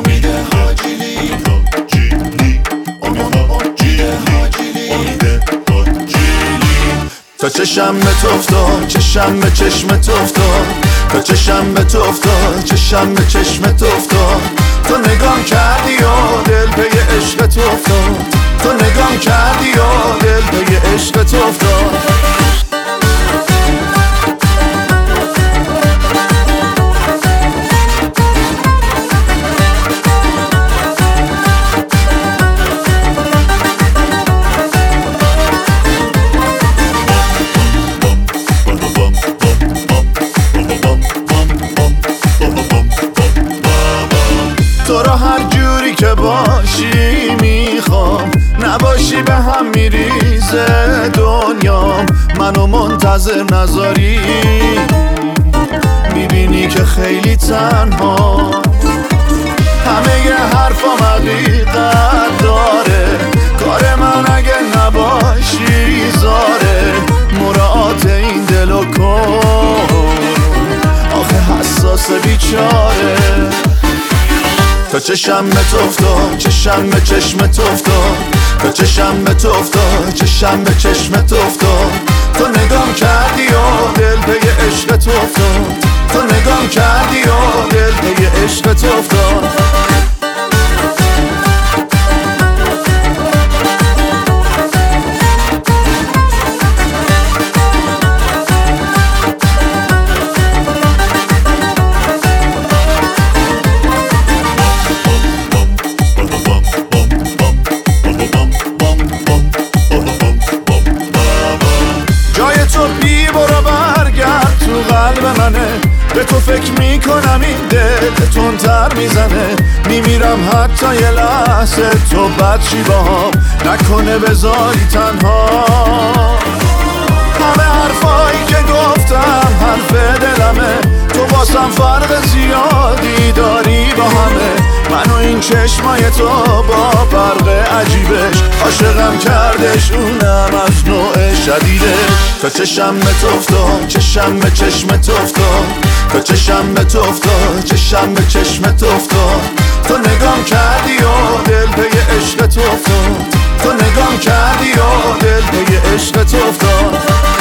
امید حاجیلی تا چشم به تو افتاد، چشم به چشم تو افتاد، تا چشم به تو افتاد، چشم به چشم تو افتاد. تو نگام کردی و دل پی عشق تو افتاد، تو نگام کردی و دل پی عشق تو افتاد. تو را هر جوری که باشی میخوام، نباشی به هم میریزه دنیام. منو منتظر نذاری، میبینی که خیلی تنها. همه ی حرفام حقیقت داره، کار من اگه نباشی زاره. مراعات این دلو کن، آخه حساس بیچاره. تا چشم به تو افتاد، چشم به چشم تو افتاد، تا چشم به تو افتاد، چشم به چشم تو افتاد. تو نگام کردی و دل پی عشق تو افتاد، تو نگام کردی و دل پی عشق تو افتاد. تو بی برو برگرد تو قلب منه، به تو فکر میکنم این دل تندتر میزنه. میمیرم حتی یه لحظه تو بچی باهام نکنه بذاری تنها. همه حرفایی که گفتم حرف دلمه، تو واسم فرق زیادی داری با همه. منو این چشمای تو با برق عجیبش عاشقم کردش، اونم از نوع شدیدش. تا چشم به تو افتاد، چشم به چشم تو افتاد، تا چشم به تو افتاد، چشم به چشم تو افتاد. تو نگام کردی و دل پی عشق تو افتاد، تو نگام کردی و دل پی عشق تو افتاد.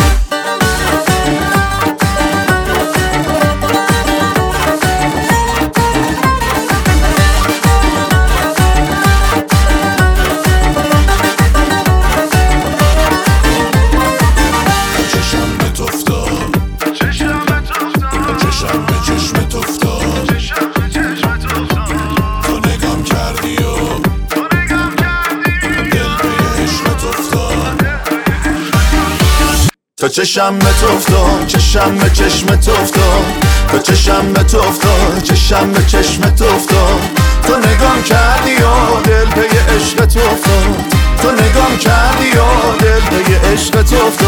تا چشم به تو افتاد، چشم به چشم تو افتاد، تا چشم به تو افتاد، چشم به چشم تو افتاد. تو نگام کردی و دل پی عشق تو افتاد، تو نگام کردی و دل پی عشق تو افتاد.